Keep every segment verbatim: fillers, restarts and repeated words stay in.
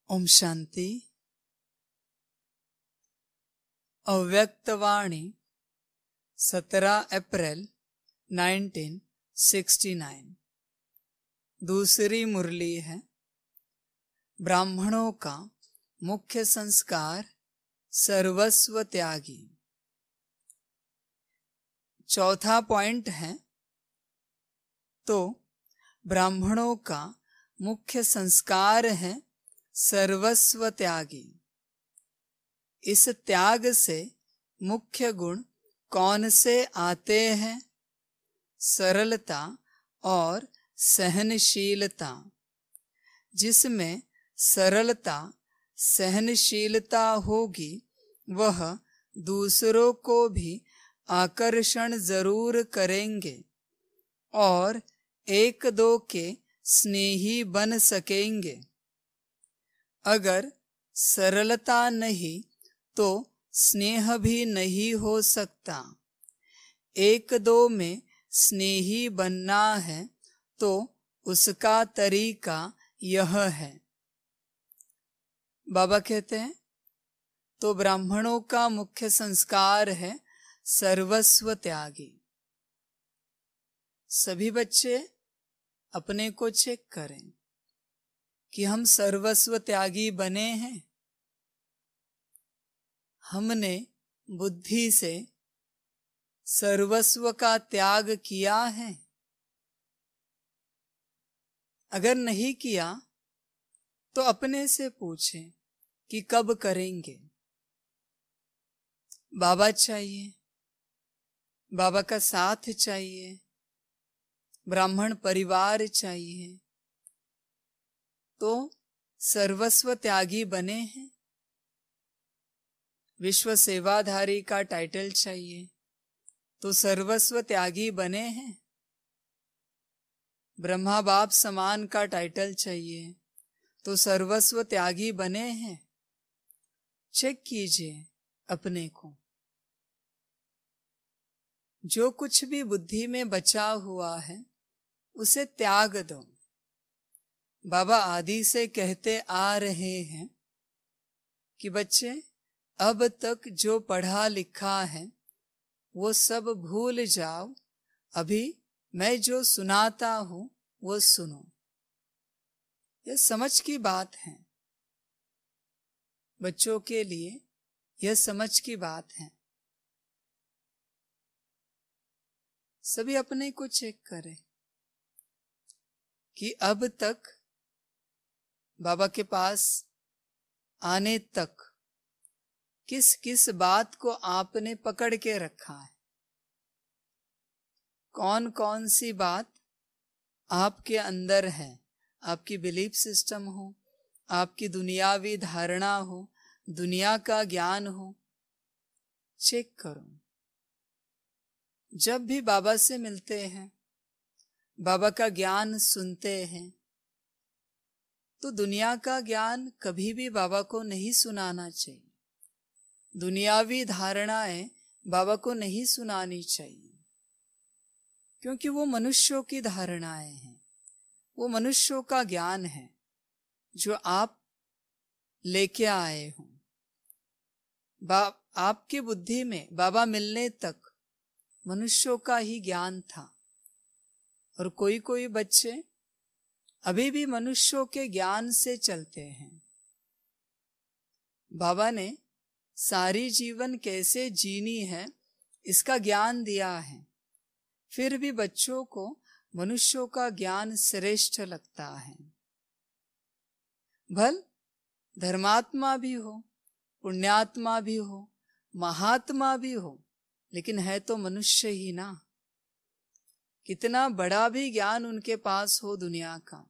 ओम शांति। अव्यक्तवाणी सत्रह अप्रैल nineteen sixty nine. दूसरी मुरली है ब्राह्मणों का मुख्य संस्कार सर्वस्व त्यागी। चौथा पॉइंट है तो ब्राह्मणों का मुख्य संस्कार है सर्वस्व त्यागी। इस त्याग से मुख्य गुण कौन से आते हैं? सरलता और सहनशीलता। जिसमें सरलता सहनशीलता होगी वह दूसरों को भी आकर्षण जरूर करेंगे और एक दो के स्नेही बन सकेंगे। अगर सरलता नहीं तो स्नेह भी नहीं हो सकता। एक दो में स्नेही बनना है तो उसका तरीका यह है। बाबा कहते हैं तो ब्राह्मणों का मुख्य संस्कार है सर्वस्व त्यागी। सभी बच्चे अपने को चेक करें कि हम सर्वस्व त्यागी बने हैं। हमने बुद्धि से सर्वस्व का त्याग किया है? अगर नहीं किया तो अपने से पूछें कि कब करेंगे। बाबा चाहिए, बाबा का साथ चाहिए, ब्राह्मण परिवार चाहिए तो सर्वस्व त्यागी बने हैं। विश्व सेवाधारी का टाइटल चाहिए तो सर्वस्व त्यागी बने हैं। ब्रह्मा बाप समान का टाइटल चाहिए तो सर्वस्व त्यागी बने हैं। चेक कीजिए अपने को। जो कुछ भी बुद्धि में बचा हुआ है उसे त्याग दो। बाबा आदि से कहते आ रहे हैं कि बच्चे अब तक जो पढ़ा लिखा है वो सब भूल जाओ। अभी मैं जो सुनाता हूं वो सुनो। यह समझ की बात है। बच्चों के लिए यह समझ की बात है। सभी अपने को चेक करें कि अब तक बाबा के पास आने तक किस किस बात को आपने पकड़ के रखा है। कौन कौन सी बात आपके अंदर है। आपकी बिलीफ सिस्टम हो, आपकी दुनियावी धारणा हो, दुनिया का ज्ञान हो। चेक करो। जब भी बाबा से मिलते हैं, बाबा का ज्ञान सुनते हैं तो दुनिया का ज्ञान कभी भी बाबा को नहीं सुनाना चाहिए। दुनियावी धारणाएं बाबा को नहीं सुनानी चाहिए क्योंकि वो मनुष्यों की धारणाएं हैं। वो मनुष्यों का ज्ञान है जो आप लेके आए हो। बाप आपकी बुद्धि में बाबा मिलने तक मनुष्यों का ही ज्ञान था और कोई कोई बच्चे अभी भी मनुष्यों के ज्ञान से चलते हैं। बाबा ने सारी जीवन कैसे जीनी है इसका ज्ञान दिया है, फिर भी बच्चों को मनुष्यों का ज्ञान श्रेष्ठ लगता है। भल धर्मात्मा भी हो, पुण्यात्मा भी हो, महात्मा भी हो, लेकिन है तो मनुष्य ही ना। कितना बड़ा भी ज्ञान उनके पास हो दुनिया का,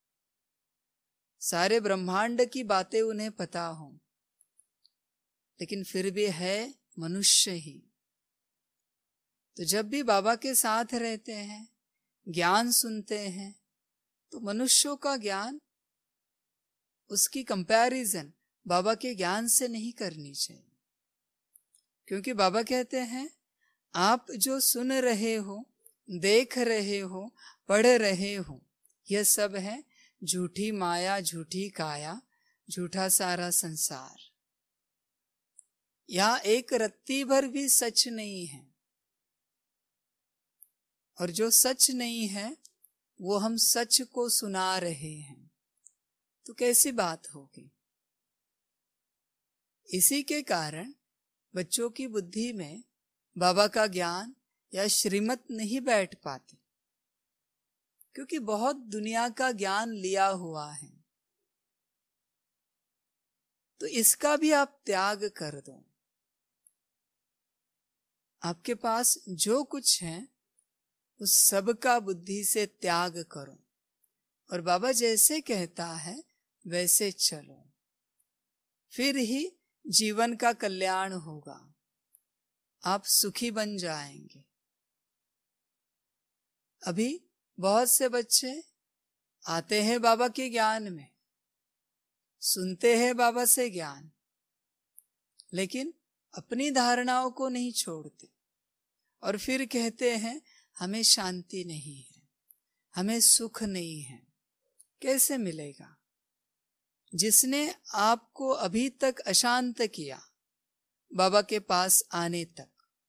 सारे ब्रह्मांड की बातें उन्हें पता हो, लेकिन फिर भी है मनुष्य ही। तो जब भी बाबा के साथ रहते हैं, ज्ञान सुनते हैं तो मनुष्यों का ज्ञान, उसकी कंपैरिजन बाबा के ज्ञान से नहीं करनी चाहिए। क्योंकि बाबा कहते हैं आप जो सुन रहे हो, देख रहे हो, पढ़ रहे हो, यह सब है झूठी माया, झूठी काया, झूठा सारा संसार, यहाँ एक रत्ती भर भी सच नहीं है। और जो सच नहीं है वो हम सच को सुना रहे हैं, तो कैसी बात होगी। इसी के कारण बच्चों की बुद्धि में बाबा का ज्ञान या श्रीमत नहीं बैठ पाती, क्योंकि बहुत दुनिया का ज्ञान लिया हुआ है। तो इसका भी आप त्याग कर दो। आपके पास जो कुछ है उस सब का बुद्धि से त्याग करो, और बाबा जैसे कहता है वैसे चलो, फिर ही जीवन का कल्याण होगा, आप सुखी बन जाएंगे। अभी बहुत से बच्चे आते हैं बाबा के ज्ञान में, सुनते हैं बाबा से ज्ञान, लेकिन अपनी धारणाओं को नहीं छोड़ते, और फिर कहते हैं हमें शांति नहीं है, हमें सुख नहीं है। कैसे मिलेगा? जिसने आपको अभी तक अशांत किया बाबा के पास आने तक,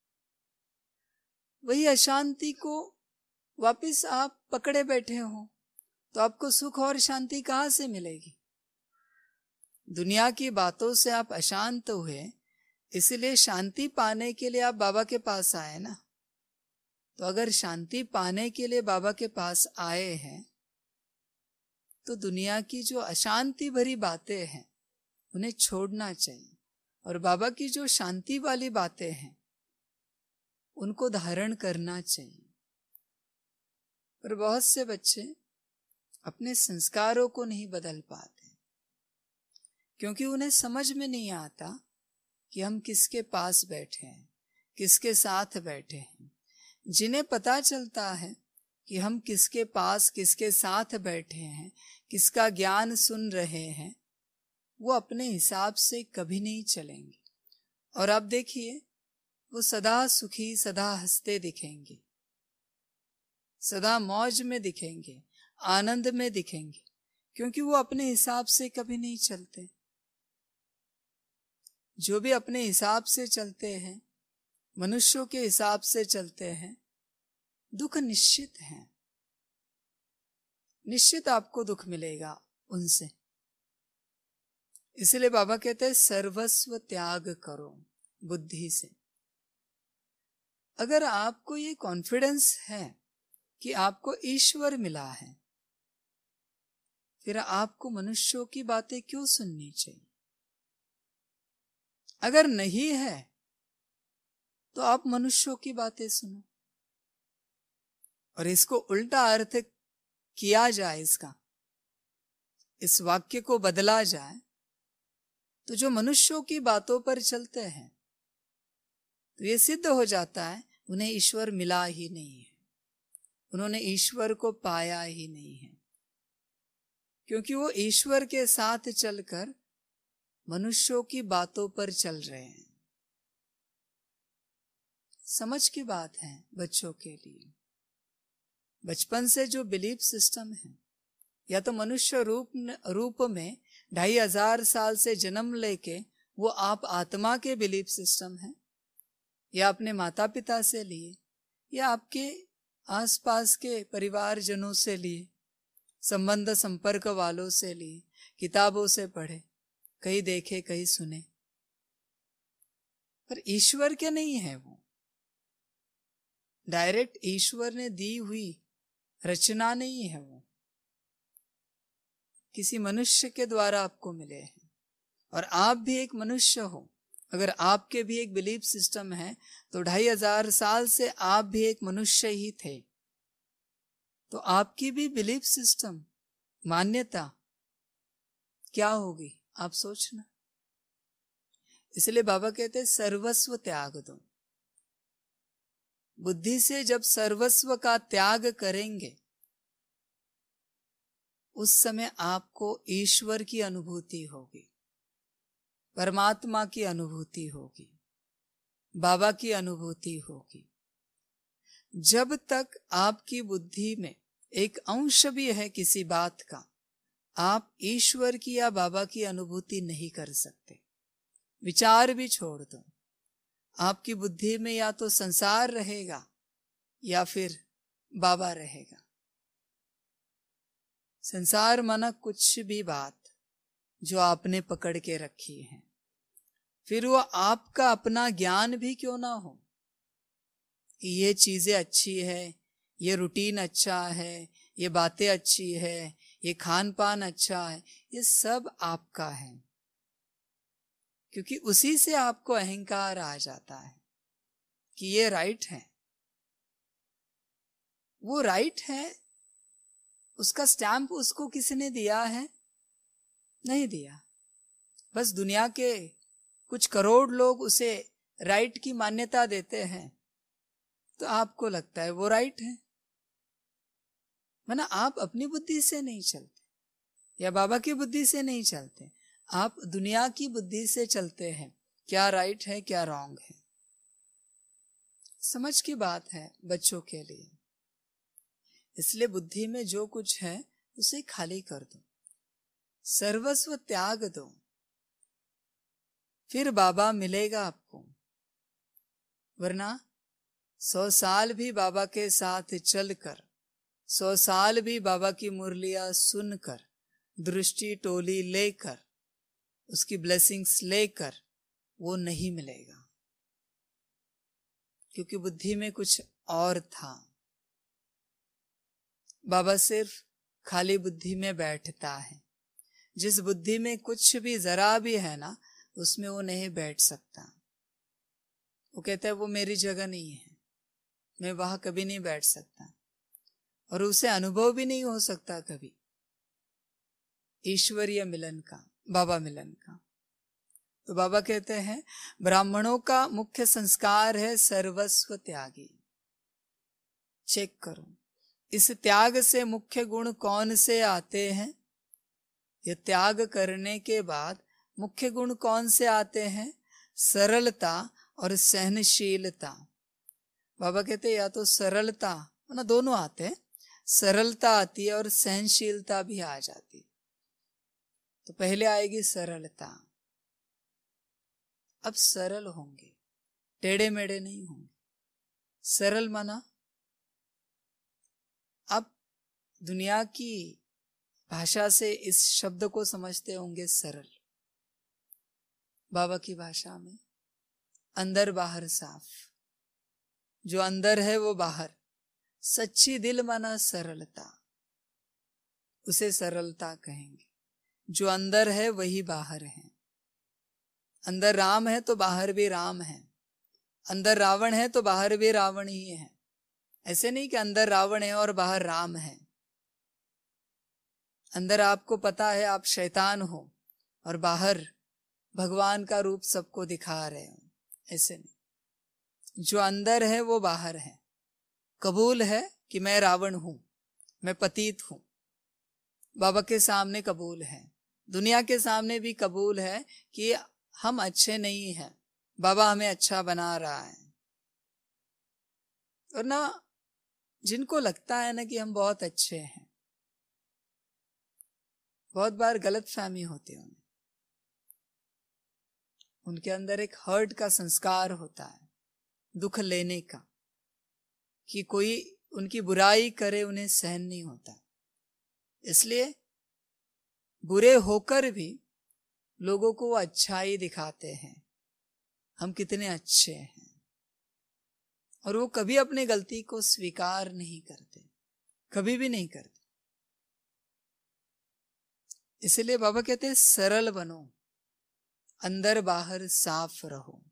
वही अशांति को वापस आप पकड़े बैठे हो, तो आपको सुख और शांति कहाँ से मिलेगी? दुनिया की बातों से आप अशांत हुए, इसलिए शांति पाने के लिए आप बाबा के पास आए ना। तो अगर शांति पाने के लिए बाबा के पास आए हैं, तो दुनिया की जो अशांति भरी बातें हैं उन्हें छोड़ना चाहिए, और बाबा की जो शांति वाली बातें हैं उनको धारण करना चाहिए। पर बहुत से बच्चे अपने संस्कारों को नहीं बदल पाते, क्योंकि उन्हें समझ में नहीं आता कि हम किसके पास बैठे हैं, किसके साथ बैठे हैं। जिन्हें पता चलता है कि हम किसके पास किसके साथ बैठे हैं, किसका ज्ञान सुन रहे हैं, वो अपने हिसाब से कभी नहीं चलेंगे। और आप देखिए, वो सदा सुखी, सदा हंसते दिखेंगे, सदा मौज में दिखेंगे, आनंद में दिखेंगे, क्योंकि वो अपने हिसाब से कभी नहीं चलते। जो भी अपने हिसाब से चलते हैं, मनुष्यों के हिसाब से चलते हैं, दुख निश्चित है, निश्चित आपको दुख मिलेगा उनसे। इसलिए बाबा कहते हैं सर्वस्व त्याग करो बुद्धि से। अगर आपको ये कॉन्फिडेंस है कि आपको ईश्वर मिला है, फिर आपको मनुष्यों की बातें क्यों सुननी चाहिए? अगर नहीं है तो आप मनुष्यों की बातें सुनो। और इसको उल्टा अर्थ किया जाए, इसका इस वाक्य को बदला जाए, तो जो मनुष्यों की बातों पर चलते हैं, तो ये सिद्ध हो जाता है उन्हें ईश्वर मिला ही नहीं है, उन्होंने ईश्वर को पाया ही नहीं है, क्योंकि वो ईश्वर के साथ चलकर मनुष्यों की बातों पर चल रहे हैं। समझ की बात है बच्चों के लिए। बचपन से जो बिलीफ सिस्टम है, या तो मनुष्य रूप रूप में ढाई हजार साल से जन्म लेके वो आप आत्मा के बिलीफ सिस्टम है, या अपने माता पिता से लिए, या आपके आसपास के परिवारजनों से लिए, संबंध संपर्क वालों से लिए, किताबों से पढ़े, कहीं देखे कहीं सुने, पर ईश्वर के नहीं है वो। डायरेक्ट ईश्वर ने दी हुई रचना नहीं है वो, किसी मनुष्य के द्वारा आपको मिले हैं। और आप भी एक मनुष्य हो, अगर आपके भी एक बिलीफ सिस्टम है, तो ढाई हजार साल से आप भी एक मनुष्य ही थे, तो आपकी भी बिलीफ सिस्टम, मान्यता क्या होगी आप सोचना। इसलिए बाबा कहते हैं सर्वस्व त्याग दो। बुद्धि से जब सर्वस्व का त्याग करेंगे, उस समय आपको ईश्वर की अनुभूति होगी, परमात्मा की अनुभूति होगी, बाबा की अनुभूति होगी। जब तक आपकी बुद्धि में एक अंश भी है किसी बात का, आप ईश्वर की या बाबा की अनुभूति नहीं कर सकते। विचार भी छोड़ दो, आपकी बुद्धि में या तो संसार रहेगा या फिर बाबा रहेगा। संसार माना कुछ भी बात जो आपने पकड़ के रखी है, फिर वो आपका अपना ज्ञान भी क्यों ना हो कि ये चीजें अच्छी है, ये रूटीन अच्छा है, ये बातें अच्छी है, ये खान पान अच्छा है, ये सब आपका है। क्योंकि उसी से आपको अहंकार आ जाता है कि ये राइट है। वो राइट है, उसका स्टैंप उसको किसने दिया है? नहीं दिया। बस दुनिया के कुछ करोड़ लोग उसे राइट की मान्यता देते हैं, तो आपको लगता है वो राइट है। माना आप अपनी बुद्धि से नहीं चलते या बाबा की बुद्धि से नहीं चलते, आप दुनिया की बुद्धि से चलते हैं, क्या राइट है क्या रॉन्ग है। समझ की बात है बच्चों के लिए। इसलिए बुद्धि में जो कुछ है उसे खाली कर दो, सर्वस्व त्याग दो, फिर बाबा मिलेगा आपको। वरना सौ साल भी बाबा के साथ चलकर, सौ साल भी बाबा की मुरलियां सुनकर, दृष्टि टोली लेकर, उसकी ब्लेसिंग्स लेकर, वो नहीं मिलेगा। क्योंकि बुद्धि में कुछ और था। बाबा सिर्फ खाली बुद्धि में बैठता है। जिस बुद्धि में कुछ भी जरा भी है ना, उसमें वो नहीं बैठ सकता। वो कहता है वो मेरी जगह नहीं है, मैं वहां कभी नहीं बैठ सकता, और उसे अनुभव भी नहीं हो सकता कभी ईश्वरीय मिलन का, बाबा मिलन का। तो बाबा कहते हैं ब्राह्मणों का मुख्य संस्कार है सर्वस्व त्यागी। चेक करो इस त्याग से मुख्य गुण कौन से आते हैं। ये त्याग करने के बाद मुख्य गुण कौन से आते हैं? सरलता और सहनशीलता। बाबा कहते या तो सरलता ना, दोनों आते हैं, सरलता आती है और सहनशीलता भी आ जाती। तो पहले आएगी सरलता। अब सरल होंगे, टेढ़े मेढ़े नहीं होंगे। सरल माना अब दुनिया की भाषा से इस शब्द को समझते होंगे सरल। बाबा की भाषा में अंदर बाहर साफ, जो अंदर है वो बाहर, सच्ची दिल माना सरलता, उसे सरलता कहेंगे। जो अंदर है वही बाहर है। अंदर राम है तो बाहर भी राम है, अंदर रावण है तो बाहर भी रावण ही है। ऐसे नहीं कि अंदर रावण है और बाहर राम है। अंदर आपको पता है आप शैतान हो और बाहर भगवान का रूप सबको दिखा रहे हो, ऐसे नहीं। जो अंदर है वो बाहर है। कबूल है कि मैं रावण हूं, मैं पतित हूं, बाबा के सामने कबूल है, दुनिया के सामने भी कबूल है कि हम अच्छे नहीं हैं, बाबा हमें अच्छा बना रहा है। और ना जिनको लगता है ना कि हम बहुत अच्छे हैं, बहुत बार गलत फहमी होती है उन्हें। उनके अंदर एक हर्ट का संस्कार होता है, दुख लेने का, कि कोई उनकी बुराई करे उन्हें सहन नहीं होता। इसलिए बुरे होकर भी लोगों को वो अच्छाई दिखाते हैं, हम कितने अच्छे हैं। और वो कभी अपनी गलती को स्वीकार नहीं करते, कभी भी नहीं करते। इसलिए बाबा कहते हैं सरल बनो, अंदर बाहर साफ रहो।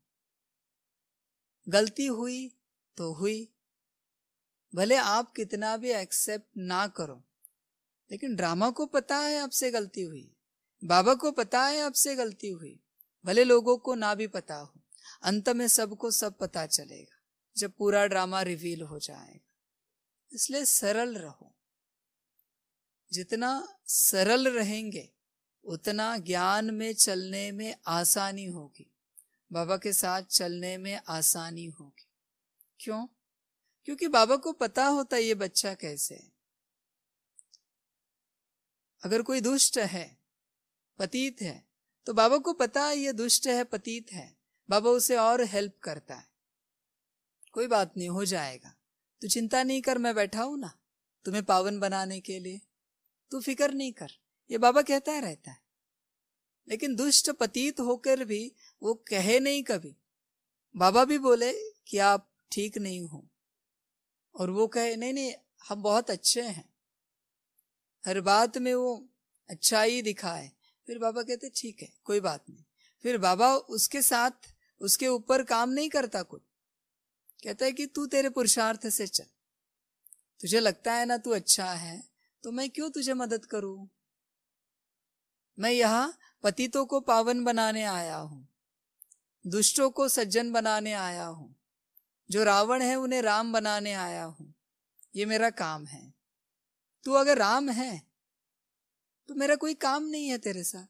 गलती हुई तो हुई, भले आप कितना भी एक्सेप्ट ना करो, लेकिन ड्रामा को पता है आपसे गलती हुई, बाबा को पता है आपसे गलती हुई, भले लोगों को ना भी पता हो, अंत में सबको सब पता चलेगा जब पूरा ड्रामा रिवील हो जाएगा। इसलिए सरल रहो। जितना सरल रहेंगे उतना ज्ञान में चलने में आसानी होगी, बाबा के साथ चलने में आसानी होगी। क्यों? क्योंकि बाबा को पता होता है ये बच्चा कैसे है। अगर कोई दुष्ट है, पतित है, तो बाबा को पता है ये दुष्ट है, पतित है, बाबा उसे और हेल्प करता है। कोई बात नहीं, हो जाएगा, तू चिंता नहीं कर, मैं बैठा हूं ना तुम्हें पावन बनाने के लिए, तू फिक्र नहीं कर, ये बाबा कहता रहता है। लेकिन दुष्ट पतित होकर भी वो कहे नहीं कभी, बाबा भी बोले कि आप ठीक नहीं हो, और वो कहे नहीं नहीं हम बहुत अच्छे हैं, हर बात में वो अच्छाई दिखाए, फिर बाबा कहते ठीक है कोई बात नहीं। फिर बाबा उसके साथ उसके ऊपर काम नहीं करता, कुछ कहता है कि तू तेरे पुरुषार्थ से चल, तुझे लगता है ना तू अच्छा है, तो मैं क्यों तुझे मदद करूं, मैं यहाँ पतितों को पावन बनाने आया हूं, दुष्टों को सज्जन बनाने आया हूं, जो रावण है उन्हें राम बनाने आया हूं, ये मेरा काम है। तू अगर राम है तो मेरा कोई काम नहीं है तेरे साथ,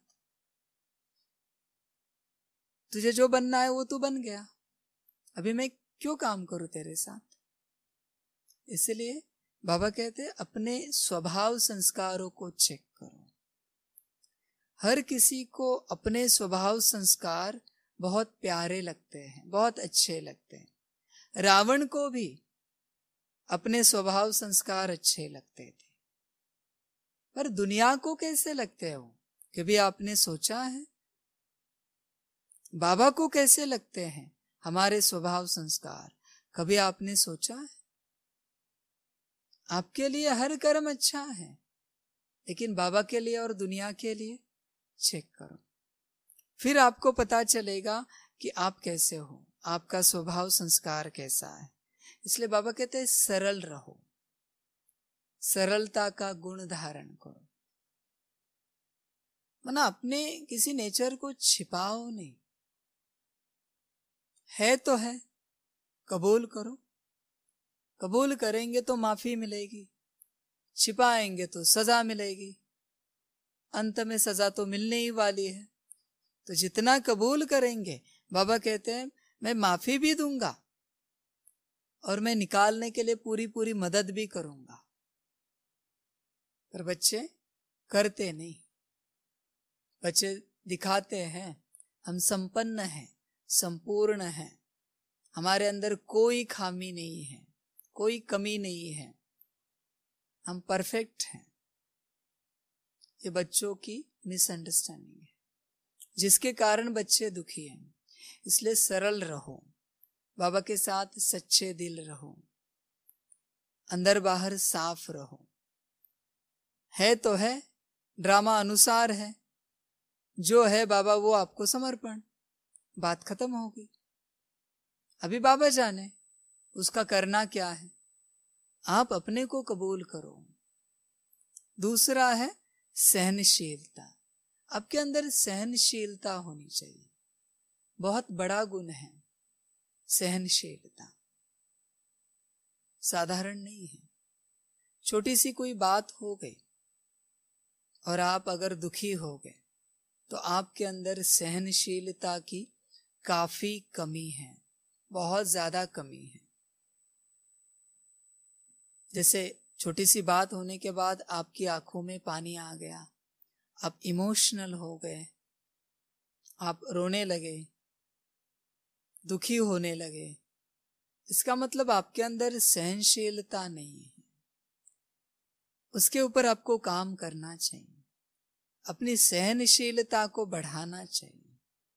तुझे जो बनना है वो तू बन गया, अभी मैं क्यों काम करूं तेरे साथ। इसलिए बाबा कहते अपने स्वभाव संस्कारों को चेक करो। हर किसी को अपने स्वभाव संस्कार बहुत प्यारे लगते हैं, बहुत अच्छे लगते हैं। रावण को भी अपने स्वभाव संस्कार अच्छे लगते थे, पर दुनिया को कैसे लगते हो कभी आपने सोचा है? बाबा को कैसे लगते हैं हमारे स्वभाव संस्कार, कभी आपने सोचा है? आपके लिए हर कर्म अच्छा है, लेकिन बाबा के लिए और दुनिया के लिए चेक करो, फिर आपको पता चलेगा कि आप कैसे हो, आपका स्वभाव संस्कार कैसा है। इसलिए बाबा कहते हैं सरल रहो, सरलता का गुण धारण करो, माना अपने किसी नेचर को छिपाओ नहीं, है तो है, कबूल करो, कबूल करेंगे तो माफी मिलेगी, छिपाएंगे तो सजा मिलेगी, अंत में सजा तो मिलने ही वाली है। तो जितना कबूल करेंगे, बाबा कहते हैं मैं माफी भी दूंगा और मैं निकालने के लिए पूरी पूरी मदद भी करूंगा। पर बच्चे करते नहीं, बच्चे दिखाते हैं हम संपन्न हैं, संपूर्ण हैं, हमारे अंदर कोई खामी नहीं है, कोई कमी नहीं है, हम परफेक्ट हैं। ये बच्चों की मिसअंडरस्टैंडिंग है, जिसके कारण बच्चे दुखी हैं। इसलिए सरल रहो, बाबा के साथ सच्चे दिल रहो, अंदर बाहर साफ रहो। है तो है, ड्रामा अनुसार है, जो है बाबा वो आपको समर्पण, बात खत्म होगी। अभी बाबा जाने उसका करना क्या है, आप अपने को कबूल करो। दूसरा है सहनशीलता, आपके अंदर सहनशीलता होनी चाहिए, बहुत बड़ा गुण है सहनशीलता, साधारण नहीं है। छोटी सी कोई बात हो गई और आप अगर दुखी हो गए तो आपके अंदर सहनशीलता की काफी कमी है, बहुत ज्यादा कमी है। जैसे छोटी सी बात होने के बाद आपकी आंखों में पानी आ गया, आप इमोशनल हो गए, आप रोने लगे, दुखी होने लगे, इसका मतलब आपके अंदर सहनशीलता नहीं है। उसके ऊपर आपको काम करना चाहिए, अपनी सहनशीलता को बढ़ाना चाहिए।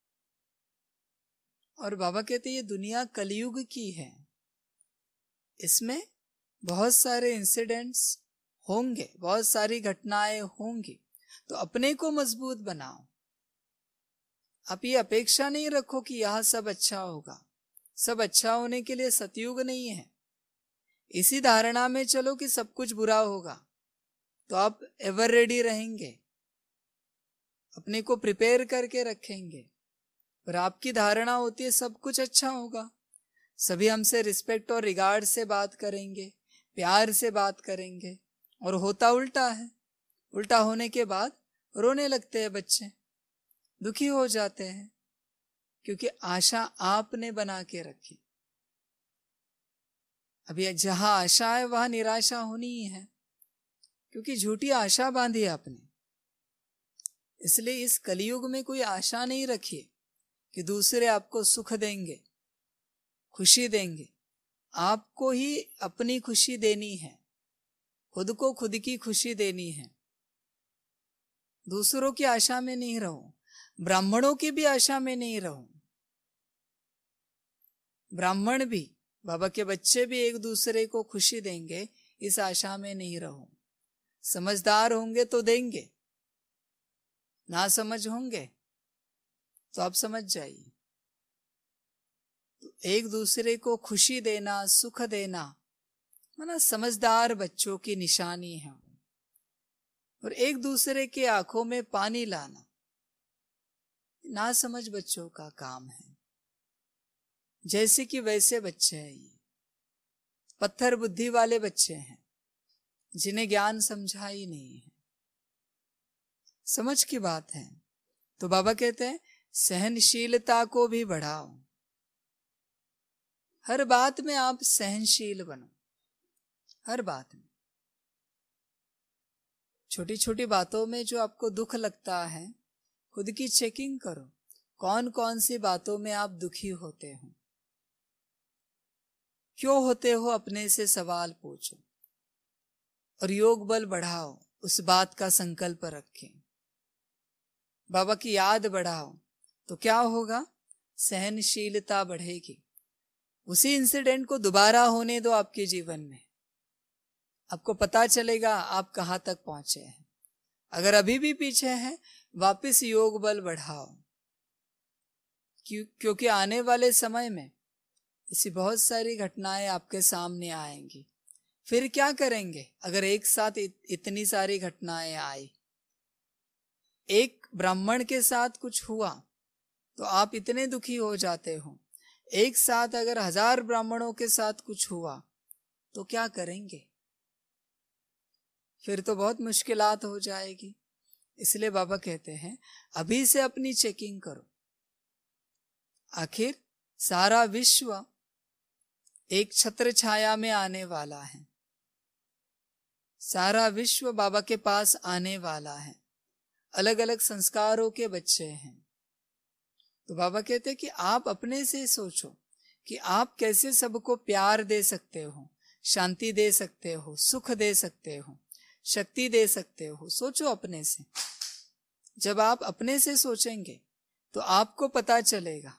और बाबा कहते हैं ये दुनिया कलयुग की है, इसमें बहुत सारे इंसिडेंट्स होंगे, बहुत सारी घटनाएं होंगी, तो अपने को मजबूत बनाओ। आप ये अपेक्षा नहीं रखो कि यह सब अच्छा होगा, सब अच्छा होने के लिए सतयुग नहीं है। इसी धारणा में चलो कि सब कुछ बुरा होगा तो आप एवर रेडी रहेंगे, अपने को प्रिपेयर करके रखेंगे। पर आपकी धारणा होती है सब कुछ अच्छा होगा, सभी हमसे रिस्पेक्ट और रिगार्ड से बात करेंगे, प्यार से बात करेंगे, और होता उल्टा है। उल्टा होने के बाद रोने लगते हैं बच्चे, दुखी हो जाते हैं, क्योंकि आशा आपने बना के रखी। अभी जहां आशा है वहां निराशा होनी ही है, क्योंकि झूठी आशा बांधी आपने, इसलिए इस कलयुग में कोई आशा नहीं रखिए कि दूसरे आपको सुख देंगे, खुशी देंगे। आपको ही अपनी खुशी देनी है, खुद को खुद की खुशी देनी है। दूसरों की आशा में नहीं रहो, ब्राह्मणों की भी आशा में नहीं रहो। ब्राह्मण भी, बाबा के बच्चे भी एक दूसरे को खुशी देंगे, इस आशा में नहीं रहो। समझदार होंगे तो देंगे, ना समझ होंगे तो आप समझ जाइए। तो एक दूसरे को खुशी देना, सुख देना, माना समझदार बच्चों की निशानी है। और एक दूसरे के आंखों में पानी लाना ना समझ बच्चों का काम है। जैसे कि वैसे बच्चे हैं, ये पत्थर बुद्धि वाले बच्चे हैं जिन्हें ज्ञान समझा ही नहीं है। समझ की बात है। तो बाबा कहते हैं सहनशीलता को भी बढ़ाओ। हर बात में आप सहनशील बनो, हर बात में। छोटी छोटी बातों में जो आपको दुख लगता है, खुद की चेकिंग करो, कौन कौन सी बातों में आप दुखी होते हो, क्यों होते हो, अपने से सवाल पूछो और योग बल बढ़ाओ। उस बात का संकल्प रखें, बाबा की याद बढ़ाओ, तो क्या होगा? सहनशीलता बढ़ेगी। उसी इंसिडेंट को दोबारा होने दो आपके जीवन में, आपको पता चलेगा आप कहां तक पहुंचे हैं। अगर अभी भी पीछे हैं, वापस योग बल बढ़ाओ, क्यों? क्योंकि आने वाले समय में ऐसी बहुत सारी घटनाएं आपके सामने आएंगी। फिर क्या करेंगे अगर एक साथ इत, इतनी सारी घटनाएं आई? एक ब्राह्मण के साथ कुछ हुआ तो आप इतने दुखी हो जाते हो, एक साथ अगर हजार ब्राह्मणों के साथ कुछ हुआ तो क्या करेंगे? फिर तो बहुत मुश्किलात हो जाएगी। इसलिए बाबा कहते हैं अभी से अपनी चेकिंग करो। आखिर सारा विश्व एक छत्र छाया में आने वाला है, सारा विश्व बाबा के पास आने वाला है। अलग अलग संस्कारों के बच्चे हैं। तो बाबा कहते हैं कि आप अपने से सोचो कि आप कैसे सबको प्यार दे सकते हो, शांति दे सकते हो, सुख दे सकते हो, शक्ति दे सकते हो। सोचो अपने से। जब आप अपने से सोचेंगे तो आपको पता चलेगा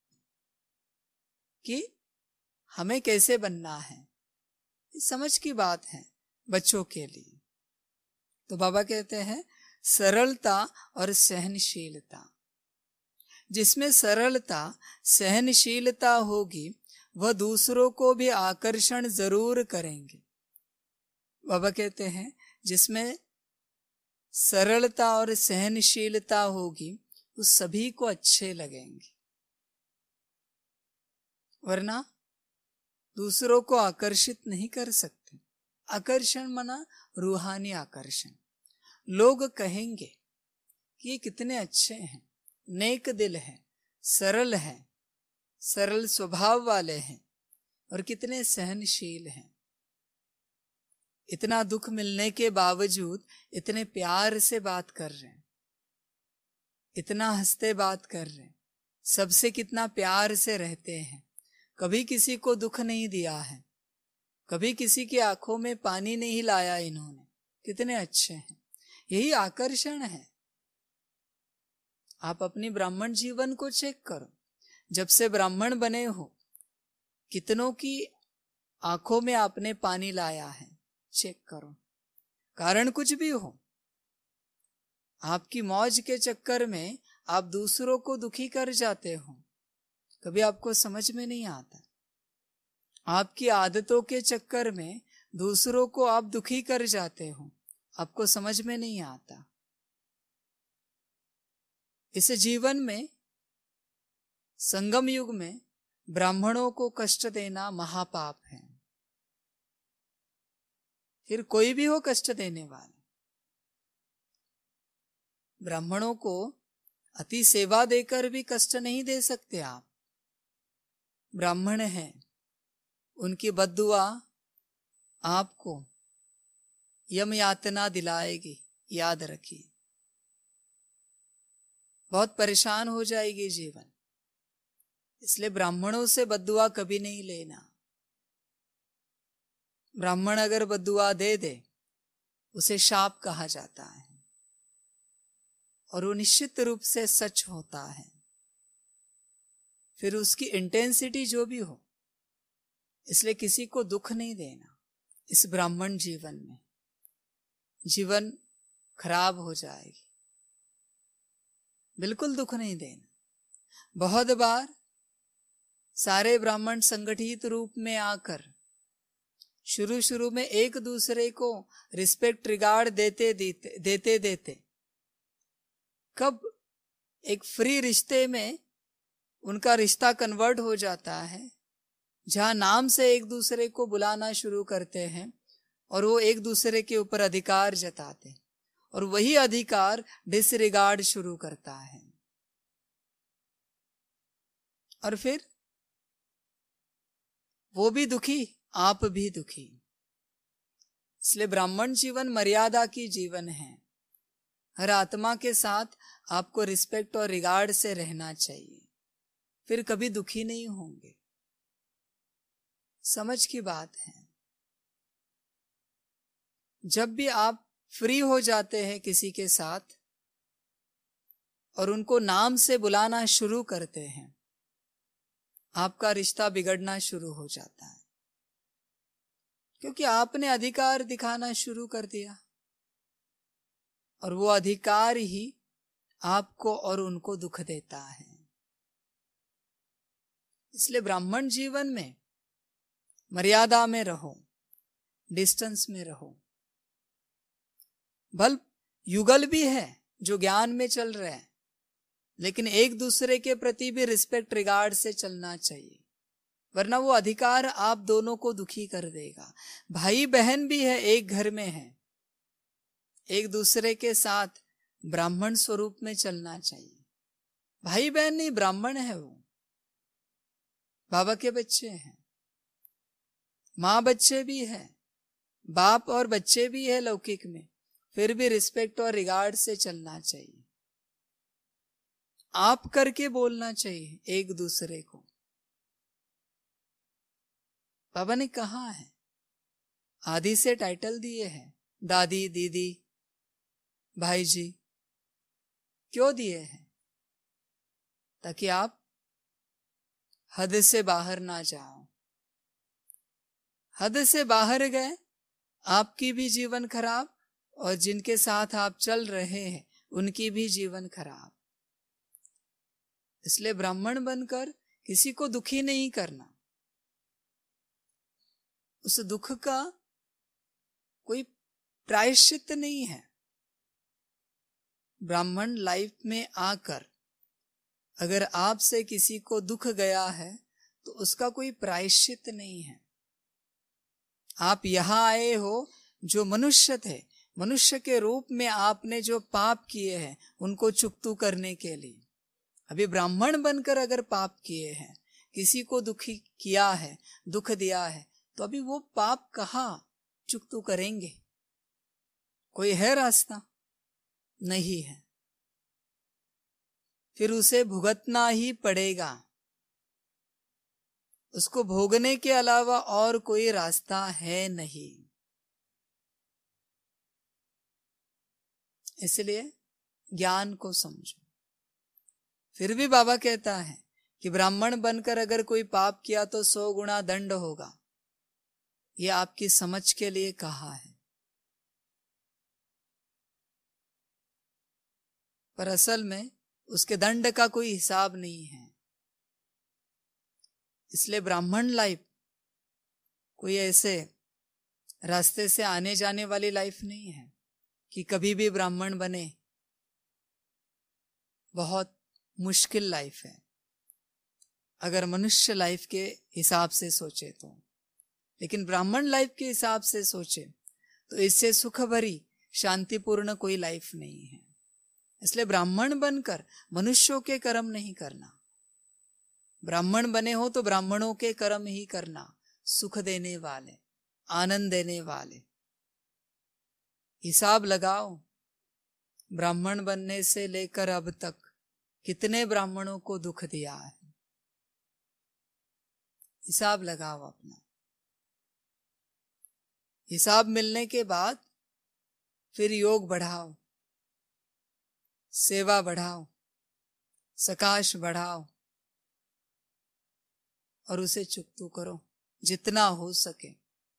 कि हमें कैसे बनना है। समझ की बात है बच्चों के लिए। तो बाबा कहते हैं सरलता और सहनशीलता। जिसमें सरलता, सहनशीलता होगी वह दूसरों को भी आकर्षण जरूर करेंगे। बाबा कहते हैं जिसमें सरलता और सहनशीलता होगी वो सभी को अच्छे लगेंगे, वरना दूसरों को आकर्षित नहीं कर सकते। आकर्षण माना रूहानी आकर्षण। लोग कहेंगे कि ये कितने अच्छे हैं, नेक दिल है, सरल है, सरल स्वभाव वाले हैं और कितने सहनशील हैं। इतना दुख मिलने के बावजूद इतने प्यार से बात कर रहे हैं, इतना हंसते बात कर रहे हैं, सबसे कितना प्यार से रहते हैं, कभी किसी को दुख नहीं दिया है, कभी किसी की आंखों में पानी नहीं लाया इन्होंने। कितने अच्छे हैं। यही आकर्षण है। आप अपनी ब्राह्मण जीवन को चेक करो। जब से ब्राह्मण बने हो कितनों की आंखों में आपने पानी लाया है, चेक करो। कारण कुछ भी हो, आपकी मौज के चक्कर में आप दूसरों को दुखी कर जाते हो, कभी आपको समझ में नहीं आता। आपकी आदतों के चक्कर में दूसरों को आप दुखी कर जाते हो, आपको समझ में नहीं आता। इस जीवन में, संगम युग में ब्राह्मणों को कष्ट देना महापाप है। फिर कोई भी हो कष्ट देने वाला। ब्राह्मणों को अति सेवा देकर भी कष्ट नहीं दे सकते आप। ब्राह्मण हैं, उनकी बद्दुआ आपको यम यातना दिलाएगी, याद रखिए। बहुत परेशान हो जाएगी जीवन। इसलिए ब्राह्मणों से बद्दुआ कभी नहीं लेना। ब्राह्मण अगर बद्दुआ दे दे उसे शाप कहा जाता है और वो निश्चित रूप से सच होता है। फिर उसकी इंटेंसिटी जो भी हो, इसलिए किसी को दुख नहीं देना। इस ब्राह्मण जीवन में जीवन खराब हो जाएगी, बिल्कुल दुख नहीं देना। बहुत बार सारे ब्राह्मण संगठित रूप में आकर शुरू शुरू में एक दूसरे को रिस्पेक्ट रिगार्ड देते देते देते देते कब एक फ्री रिश्ते में उनका रिश्ता कन्वर्ट हो जाता है, जहां नाम से एक दूसरे को बुलाना शुरू करते हैं और वो एक दूसरे के ऊपर अधिकार जताते हैं और वही अधिकार डिसरिगार्ड शुरू करता है। और फिर वो भी दुखी, आप भी दुखी। इसलिए ब्राह्मण जीवन मर्यादा की जीवन है। हर आत्मा के साथ आपको रिस्पेक्ट और रिगार्ड से रहना चाहिए, फिर कभी दुखी नहीं होंगे। समझ की बात है। जब भी आप फ्री हो जाते हैं किसी के साथ और उनको नाम से बुलाना शुरू करते हैं, आपका रिश्ता बिगड़ना शुरू हो जाता है, क्योंकि आपने अधिकार दिखाना शुरू कर दिया और वो अधिकार ही आपको और उनको दुख देता है। इसलिए ब्राह्मण जीवन में मर्यादा में रहो, डिस्टेंस में रहो। बल युगल भी है जो ज्ञान में चल रहे हैं, लेकिन एक दूसरे के प्रति भी रिस्पेक्ट रिगार्ड से चलना चाहिए, वरना वो अधिकार आप दोनों को दुखी कर देगा। भाई बहन भी है, एक घर में है, एक दूसरे के साथ ब्राह्मण स्वरूप में चलना चाहिए। भाई बहन नहीं, ब्राह्मण है वो, बाबा के बच्चे हैं, माँ बच्चे भी है, बाप और बच्चे भी है लौकिक में, फिर भी रिस्पेक्ट और रिगार्ड से चलना चाहिए। आप करके बोलना चाहिए एक दूसरे को। बाबा ने कहा है, आदि से टाइटल दिए हैं, दादी, दीदी, भाई जी। क्यों दिए हैं? ताकि आप हद से बाहर ना जाओ। हद से बाहर गए, आपकी भी जीवन खराब और जिनके साथ आप चल रहे हैं उनकी भी जीवन खराब। इसलिए ब्राह्मण बनकर किसी को दुखी नहीं करना। उस दुख का कोई प्रायश्चित नहीं है। ब्राह्मण लाइफ में आकर अगर आपसे किसी को दुख गया है तो उसका कोई प्रायश्चित नहीं है। आप यहां आए हो जो मनुष्य थे, मनुष्य के रूप में आपने जो पाप किए हैं उनको चुकतू करने के लिए। अभी ब्राह्मण बनकर अगर पाप किए हैं, किसी को दुखी किया है, दुख दिया है, तो अभी वो पाप कहाँ चुकतू करेंगे? कोई है रास्ता? नहीं है। फिर उसे भुगतना ही पड़ेगा। उसको भोगने के अलावा और कोई रास्ता है नहीं। इसलिए ज्ञान को समझो। फिर भी बाबा कहता है कि ब्राह्मण बनकर अगर कोई पाप किया तो सौ गुना दंड होगा। यह आपकी समझ के लिए कहा है, पर असल में उसके दंड का कोई हिसाब नहीं है। इसलिए ब्राह्मण लाइफ कोई ऐसे रास्ते से आने जाने वाली लाइफ नहीं है कि कभी भी ब्राह्मण बने। बहुत मुश्किल लाइफ है अगर मनुष्य लाइफ के हिसाब से सोचे तो। लेकिन ब्राह्मण लाइफ के हिसाब से सोचे तो इससे सुख भरी शांतिपूर्ण कोई लाइफ नहीं है। इसलिए ब्राह्मण बनकर मनुष्यों के कर्म नहीं करना। ब्राह्मण बने हो तो ब्राह्मणों के कर्म ही करना, सुख देने वाले, आनंद देने वाले। हिसाब लगाओ, ब्राह्मण बनने से लेकर अब तक कितने ब्राह्मणों को दुख दिया है। हिसाब लगाओ अपना। हिसाब मिलने के बाद फिर योग बढ़ाओ, सेवा बढ़ाओ, सकाश बढ़ाओ और उसे चुकतू करो जितना हो सके।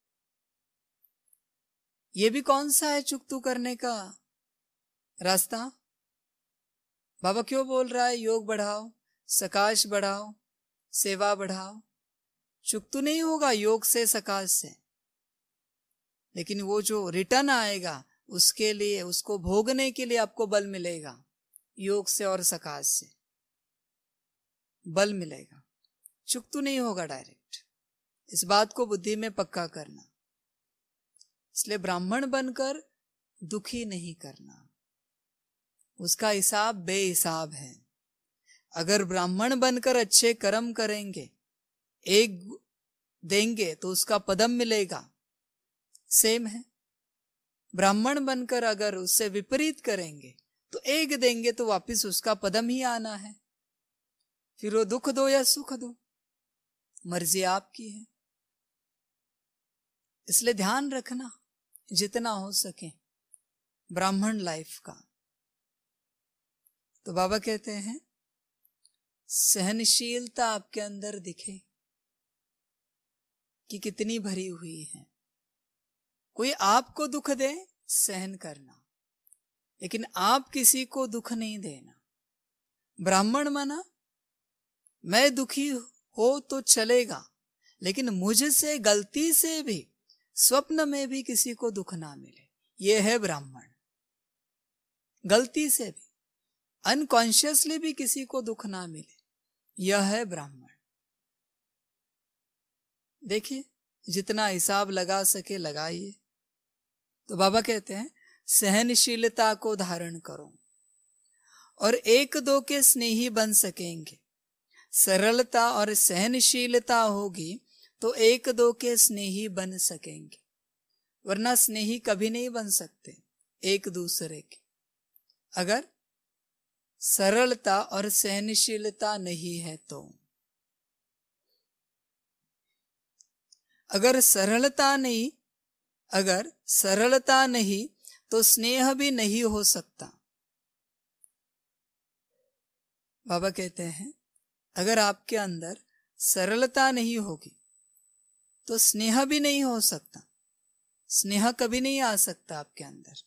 ये भी कौन सा है चुकतू करने का रास्ता? बाबा क्यों बोल रहा है योग बढ़ाओ, सकाश बढ़ाओ, सेवा बढ़ाओ? चुकतू नहीं होगा योग से, सकाश से, लेकिन वो जो रिटर्न आएगा उसके लिए, उसको भोगने के लिए आपको बल मिलेगा। योग से और सकाश से बल मिलेगा, चुकतू नहीं होगा डायरेक्ट। इस बात को बुद्धि में पक्का करना। इसलिए ब्राह्मण बनकर दुखी नहीं करना, उसका हिसाब बेहिसाब है। अगर ब्राह्मण बनकर अच्छे कर्म करेंगे, एक देंगे तो उसका पदम मिलेगा, सेम है। ब्राह्मण बनकर अगर उससे विपरीत करेंगे तो एक देंगे तो वापिस उसका पदम ही आना है। फिर वो दुख दो या सुख दो, मर्जी आपकी है। इसलिए ध्यान रखना जितना हो सके ब्राह्मण लाइफ का। तो बाबा कहते हैं सहनशीलता आपके अंदर दिखे कि कितनी भरी हुई है। कोई आपको दुख दे, सहन करना, लेकिन आप किसी को दुख नहीं देना। ब्राह्मण माना मैं दुखी हो तो चलेगा, लेकिन मुझसे गलती से भी स्वप्न में भी किसी को दुख ना मिले, यह है ब्राह्मण। गलती से भी, अनकॉन्शियसली भी किसी को दुख ना मिले, यह है ब्राह्मण। देखिए जितना हिसाब लगा सके लगाइए। तो बाबा कहते हैं सहनशीलता को धारण करो और एक दो के स्नेही बन सकेंगे। सरलता और सहनशीलता होगी तो एक दो के स्नेही बन सकेंगे, वरना स्नेही कभी नहीं बन सकते एक दूसरे के। अगर सरलता और सहनशीलता नहीं है तो, अगर सरलता नहीं अगर सरलता नहीं तो स्नेह भी नहीं हो सकता। बाबा कहते हैं अगर आपके अंदर सरलता नहीं होगी तो स्नेह भी नहीं हो सकता। स्नेह कभी नहीं आ सकता आपके अंदर।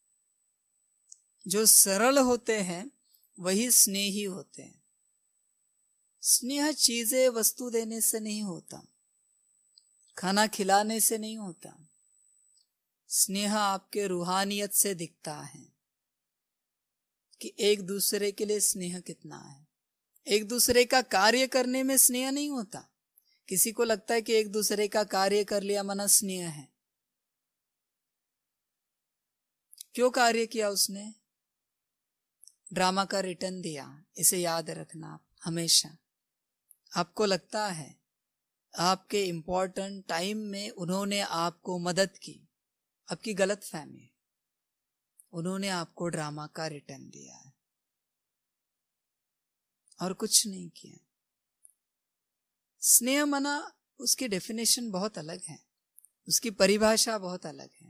जो सरल होते हैं वही स्नेही होते हैं। स्नेह चीजें वस्तु देने से नहीं होता, खाना खिलाने से नहीं होता। स्नेह आपके रूहानियत से दिखता है कि एक दूसरे के लिए स्नेह कितना है। एक दूसरे का कार्य करने में स्नेह नहीं होता। किसी को लगता है कि एक दूसरे का कार्य कर लिया माना स्नेह है। क्यों कार्य किया उसने? ड्रामा का रिटर्न दिया। इसे याद रखना आप हमेशा। आपको लगता है आपके इंपॉर्टेंट टाइम में उन्होंने आपको मदद की, आपकी गलत फहमी है। उन्होंने आपको ड्रामा का रिटर्न दिया है और कुछ नहीं किया। स्नेह मना उसकी डेफिनेशन बहुत अलग है, उसकी परिभाषा बहुत अलग है।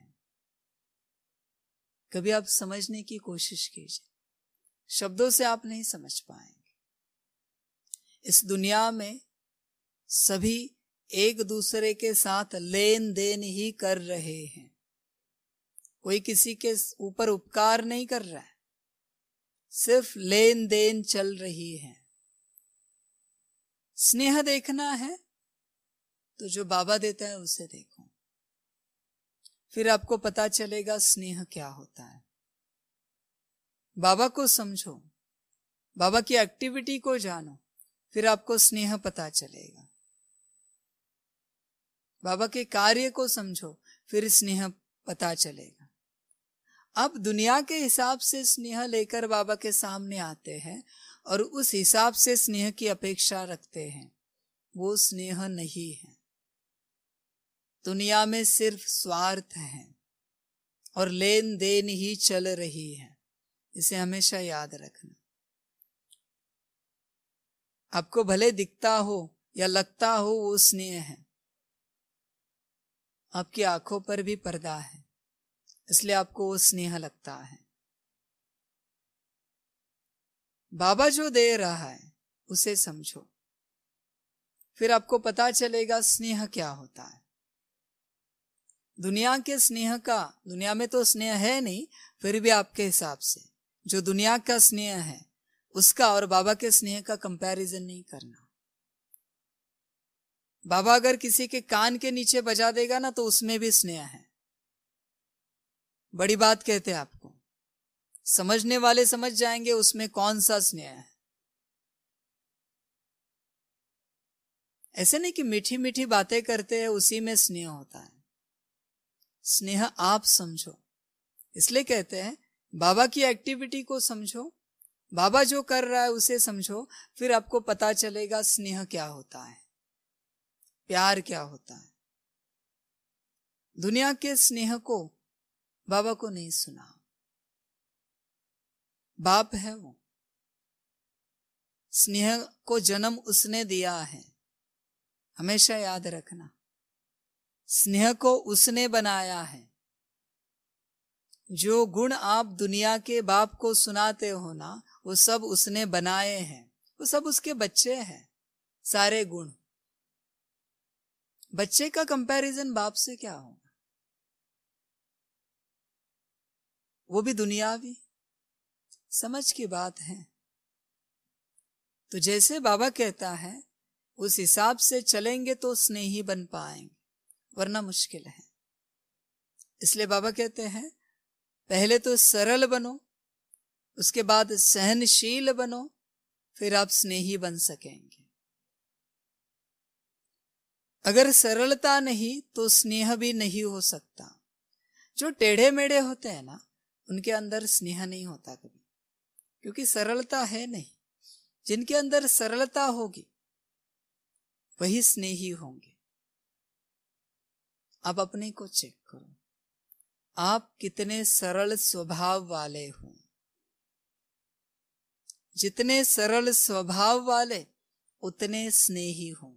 कभी आप समझने की कोशिश कीजिए, शब्दों से आप नहीं समझ पाएंगे। इस दुनिया में सभी एक दूसरे के साथ लेन देन ही कर रहे हैं। कोई किसी के ऊपर उपकार नहीं कर रहा है, सिर्फ लेन देन चल रही है। स्नेह देखना है तो जो बाबा देता है उसे देखो, फिर आपको पता चलेगा स्नेह क्या होता है। बाबा को समझो, बाबा की एक्टिविटी को जानो, फिर आपको स्नेह पता चलेगा। बाबा के कार्य को समझो, फिर स्नेह पता चलेगा। अब दुनिया के हिसाब से स्नेह लेकर बाबा के सामने आते हैं और उस हिसाब से स्नेह की अपेक्षा रखते हैं, वो स्नेह नहीं है। दुनिया में सिर्फ स्वार्थ है और लेन देन ही चल रही है। इसे हमेशा याद रखना। आपको भले दिखता हो या लगता हो वो स्नेह है, आपकी आंखों पर भी पर्दा है, इसलिए आपको वो स्नेह लगता है। बाबा जो दे रहा है उसे समझो, फिर आपको पता चलेगा स्नेह क्या होता है। दुनिया के स्नेह का, दुनिया में तो स्नेह है नहीं, फिर भी आपके हिसाब से जो दुनिया का स्नेह है उसका और बाबा के स्नेह का कंपैरिजन नहीं करना। बाबा अगर किसी के कान के नीचे बजा देगा ना तो उसमें भी स्नेह है। बड़ी बात कहते हैं आपको, समझने वाले समझ जाएंगे उसमें कौन सा स्नेह है। ऐसे नहीं कि मीठी मीठी बातें करते हैं उसी में स्नेह होता है। स्नेह आप समझो, इसलिए कहते हैं बाबा की एक्टिविटी को समझो, बाबा जो कर रहा है उसे समझो, फिर आपको पता चलेगा स्नेह क्या होता है, प्यार क्या होता है। दुनिया के स्नेह को बाबा को नहीं सुना। बाप है वो, स्नेह को जन्म उसने दिया है, हमेशा याद रखना। स्नेह को उसने बनाया है। जो गुण आप दुनिया के बाप को सुनाते हो ना, वो सब उसने बनाए हैं, वो सब उसके बच्चे हैं। सारे गुण, बच्चे का कंपैरिजन बाप से क्या होगा, वो भी दुनियावी। समझ की बात है। तो जैसे बाबा कहता है उस हिसाब से चलेंगे तो स्नेही बन पाएंगे, वरना मुश्किल है। इसलिए बाबा कहते हैं पहले तो सरल बनो, उसके बाद सहनशील बनो, फिर आप स्नेही बन सकेंगे। अगर सरलता नहीं तो स्नेह भी नहीं हो सकता। जो टेढ़े मेढ़े होते हैं ना, उनके अंदर स्नेह नहीं होता कभी, क्योंकि सरलता है नहीं। जिनके अंदर सरलता होगी वही स्नेही होंगे। आप अपने को चेक करो, आप कितने सरल स्वभाव वाले हो। जितने सरल स्वभाव वाले उतने स्नेही होंगे।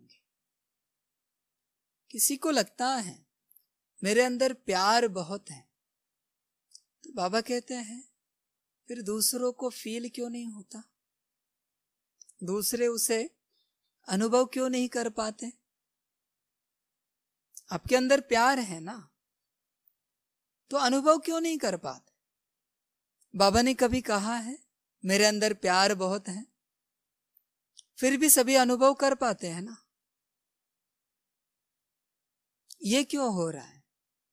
किसी को लगता है मेरे अंदर प्यार बहुत है, तो बाबा कहते हैं फिर दूसरों को फील क्यों नहीं होता, दूसरे उसे अनुभव क्यों नहीं कर पाते। आपके अंदर प्यार है ना, तो अनुभव क्यों नहीं कर पाते। बाबा ने कभी कहा है मेरे अंदर प्यार बहुत है, फिर भी सभी अनुभव कर पाते हैं ना। ये क्यों हो रहा है।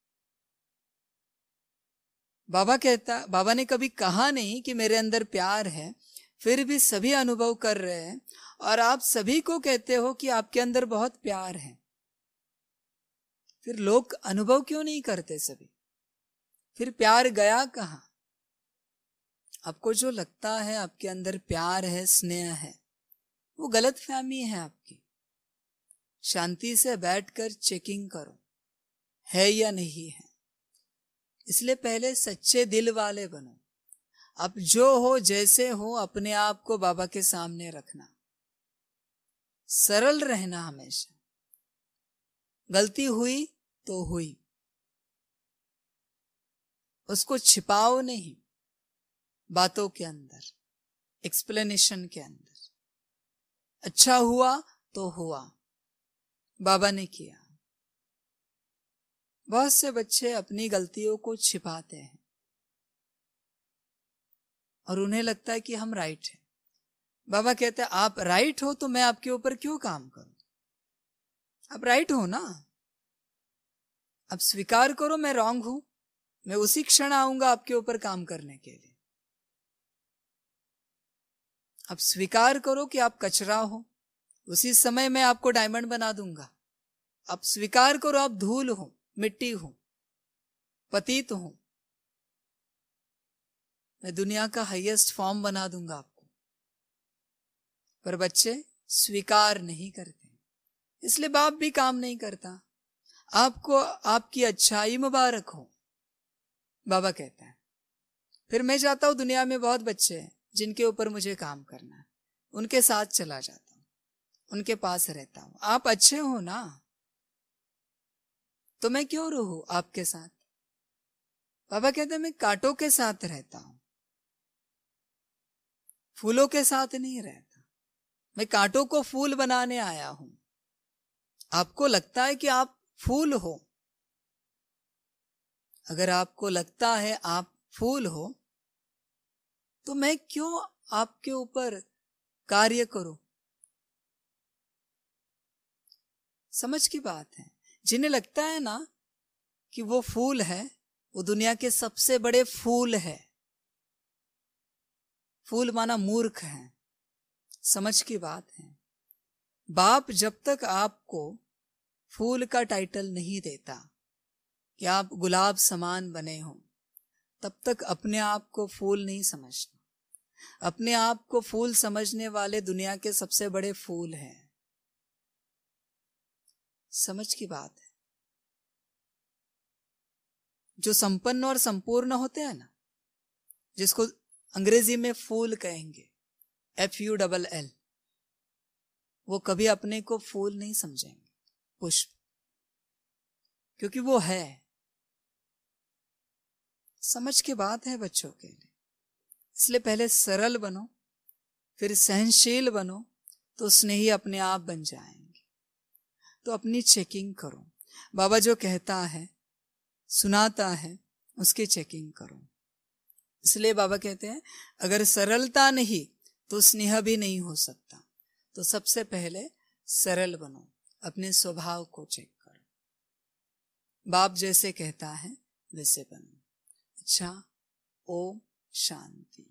बाबा कहता, बाबा ने कभी कहा नहीं कि मेरे अंदर प्यार है, फिर भी सभी अनुभव कर रहे हैं, और आप सभी को कहते हो कि आपके अंदर बहुत प्यार है। फिर लोग अनुभव क्यों नहीं करते सभी, फिर प्यार गया कहां। आपको जो लगता है आपके अंदर प्यार है, स्नेह है, वो गलत फहमी है आपकी। शांति से बैठकर चेकिंग करो है या नहीं है। इसलिए पहले सच्चे दिल वाले बनो। अब जो हो जैसे हो अपने आप को बाबा के सामने रखना, सरल रहना हमेशा। गलती हुई तो हुई, उसको छिपाओ नहीं बातों के अंदर, एक्सप्लेनेशन के अंदर। अच्छा हुआ तो हुआ, बाबा ने किया। बहुत से बच्चे अपनी गलतियों को छिपाते हैं और उन्हें लगता है कि हम राइट हैं। बाबा कहते हैं आप राइट हो तो मैं आपके ऊपर क्यों काम करूं। आप राइट हो ना, अब स्वीकार करो मैं रॉन्ग हूं, मैं उसी क्षण आऊंगा आपके ऊपर काम करने के लिए। अब स्वीकार करो कि आप कचरा हो, उसी समय मैं आपको डायमंड बना दूंगा। अब स्वीकार करो आप धूल हो, मिट्टी हो, पतित हो, मैं दुनिया का हाईएस्ट फॉर्म बना दूंगा आपको। पर बच्चे स्वीकार नहीं करते, इसलिए बाप भी काम नहीं करता। आपको आपकी अच्छाई मुबारक हो, बाबा कहता है। फिर मैं चाहता हूं दुनिया में बहुत बच्चे हैं जिनके ऊपर मुझे काम करना है, उनके साथ चला जाता हूं। उनके पास रहता हूं। आप अच्छे हो ना, तो मैं क्यों रहूं आपके साथ? बाबा कहते हैं मैं कांटों के साथ रहता हूं, फूलों के साथ नहीं रहता। मैं कांटों को फूल बनाने आया हूं। आपको लगता है कि आप फूल हो, अगर आपको लगता है आप फूल हो, तो मैं क्यों आपके ऊपर कार्य करूं? समझ की बात है। जिन्हें लगता है ना कि वो फूल है, वो दुनिया के सबसे बड़े फूल है। फूल माना मूर्ख है। समझ की बात है। बाप जब तक आपको फूल का टाइटल नहीं देता कि आप गुलाब समान बने हो, तब तक अपने आप को फूल नहीं समझना। अपने आप को फूल समझने वाले दुनिया के सबसे बड़े फूल हैं। समझ की बात है। जो संपन्न और संपूर्ण होते हैं ना, जिसको अंग्रेजी में फूल कहेंगे, एफ यू डबल एल, वो कभी अपने को फूल नहीं समझेंगे, पुष्प, क्योंकि वो है। समझ की बात है बच्चों के लिए। इसलिए पहले सरल बनो, फिर सहनशील बनो, तो स्नेही अपने आप बन जाएंगे। तो अपनी चेकिंग करो। बाबा जो कहता है, सुनाता है, उसकी चेकिंग करो। इसलिए बाबा कहते हैं अगर सरलता नहीं तो स्नेह भी नहीं हो सकता। तो सबसे पहले सरल बनो, अपने स्वभाव को चेक करो। बाप जैसे कहता है वैसे बनो। अच्छा, ओम शांति।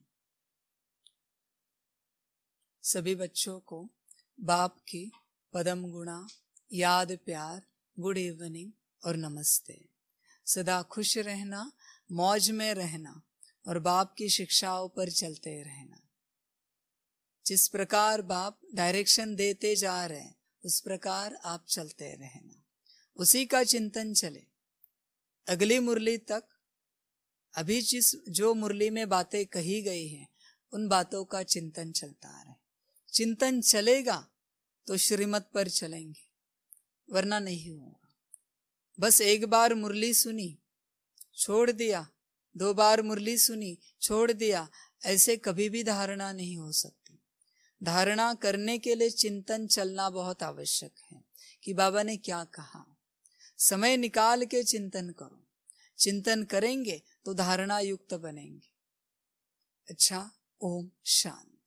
सभी बच्चों को बाप की पदम गुणा, याद, प्यार, गुड इवनिंग और नमस्ते। सदा खुश रहना, मौज में रहना और बाप की शिक्षाओं पर चलते रहना। जिस प्रकार बाप डायरेक्शन देते जा रहे हैं, उस प्रकार आप चलते रहना। उसी का चिंतन चले। अगली मुरली तक अभी जिस जो मुरली में बातें कही गई हैं, उन बातों का चिंतन चलता रहे। चिंतन चलेगा तो श्रीमत पर चलेंगे, वरना नहीं होगा। बस एक बार मुरली सुनी, छोड़ दिया, दो बार मुरली सुनी, छोड़ दिया, ऐसे कभी भी धारणा नहीं हो सकती। धारणा करने के लिए चिंतन चलना बहुत आवश्यक है कि बाबा ने क्या कहा। समय निकाल के चिंतन करो। चिंतन करेंगे तो धारणा युक्त बनेंगे। अच्छा, ओम शांति।